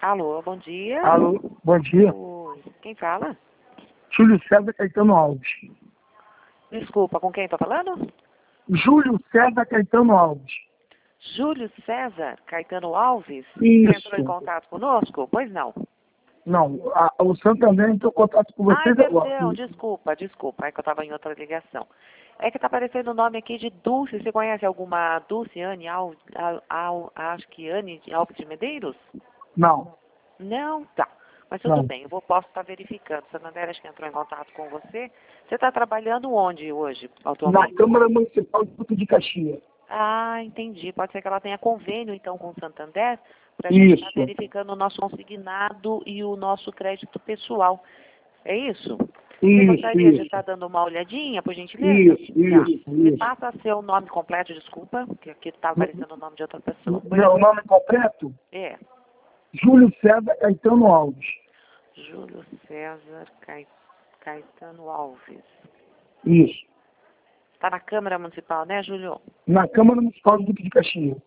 Alô, bom dia. Alô, bom dia. Oi, quem fala? Júlio César Caetano Alves. Desculpa, com quem estou falando? Júlio César Caetano Alves. Júlio César Caetano Alves? Isso. Você entrou em contato conosco? Pois não. Não, o Santander entrou em contato com vocês agora. Perdão, desculpa. É que eu estava em outra ligação. É que está aparecendo o nome aqui de Dulce. Você conhece alguma Dulce Anne Alves, acho que Anne Alves de Medeiros? Não, Não? Tá. Mas tudo não. bem, eu posso estar verificando. Santander acho que entrou em contato com você. Você está trabalhando onde hoje, Na atualmente? Câmara Municipal de Duque de Caxias. Ah, entendi. Pode ser que ela tenha convênio, então, com o Santander, para a gente estar Isso. verificando o nosso consignado e o nosso crédito pessoal. É isso? Você Isso, gostaria de isso. estar dando uma olhadinha, por gentileza? Me Isso. passa seu nome completo, desculpa, que aqui está aparecendo o nome de outra pessoa. Meu nome completo? É, Júlio César Caetano Alves. Júlio César Caetano Alves. Isso. Está na Câmara Municipal, né, Júlio? Na Câmara Municipal de Duque de Caxias.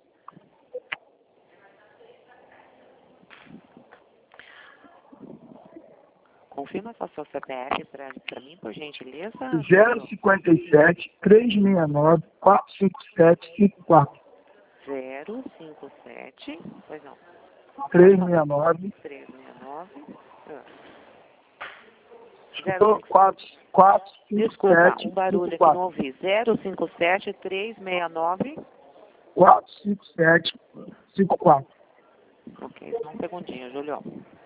Confirma só seu CPF para mim, por gentileza. 057 369 457 54. 057, pois não, 369 369. Escutou? 4, 5, Desculpa, 7, um barulho 5, aqui não 4. ouvi. 057 369. 4, 5, 7, 5, 4. Ok, só um segundinho, Júlio.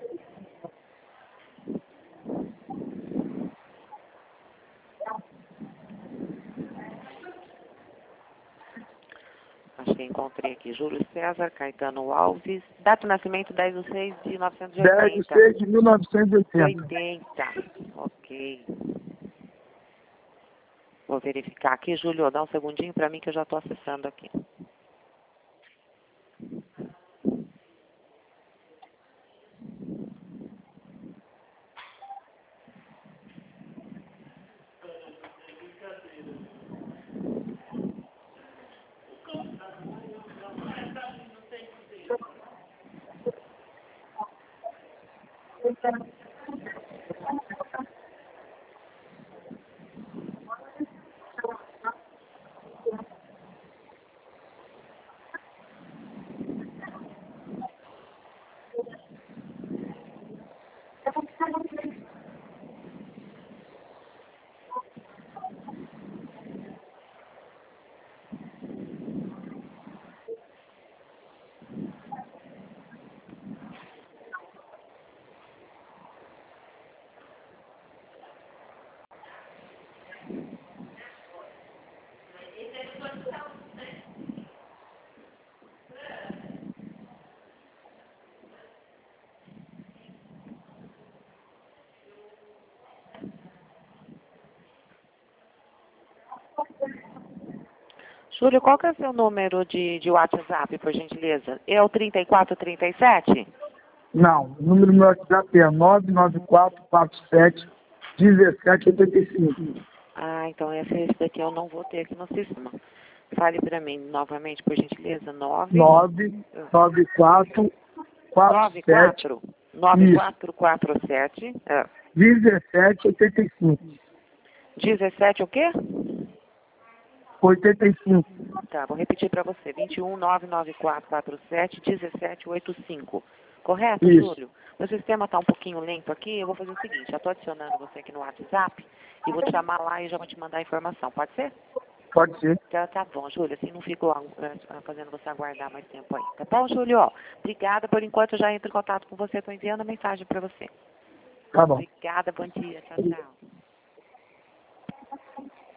Acho que encontrei aqui. Júlio César Caetano Alves. Data de nascimento 10/6 de 10 de 1980. 6 de 1980. 80. Ok. Vou verificar aqui, Júlio. Dá um segundinho para mim que eu já estou acessando aqui. Júlio, qual que é o seu número de WhatsApp, por gentileza? É o 3437? Não, o número do meu WhatsApp é 99447 1785. Ah, então esse daqui eu não vou ter aqui no sistema. Fale para mim novamente, por gentileza. 99447 9447 1785. 17 o quê? 85. Tá, vou repetir para você. 21 99447 1785. Correto, Isso. Júlio? Meu sistema está um pouquinho lento aqui. Eu vou fazer o seguinte: já estou adicionando você aqui no WhatsApp e vou te chamar lá e já vou te mandar a informação. Pode ser? Pode ser. Tá bom, Júlio. Assim não fico fazendo você aguardar mais tempo aí. Tá bom, Júlio? Ó, obrigada. Por enquanto eu já entro em contato com você. Estou enviando a mensagem para você. Tá bom. Obrigada, bom dia. Tchau, tchau.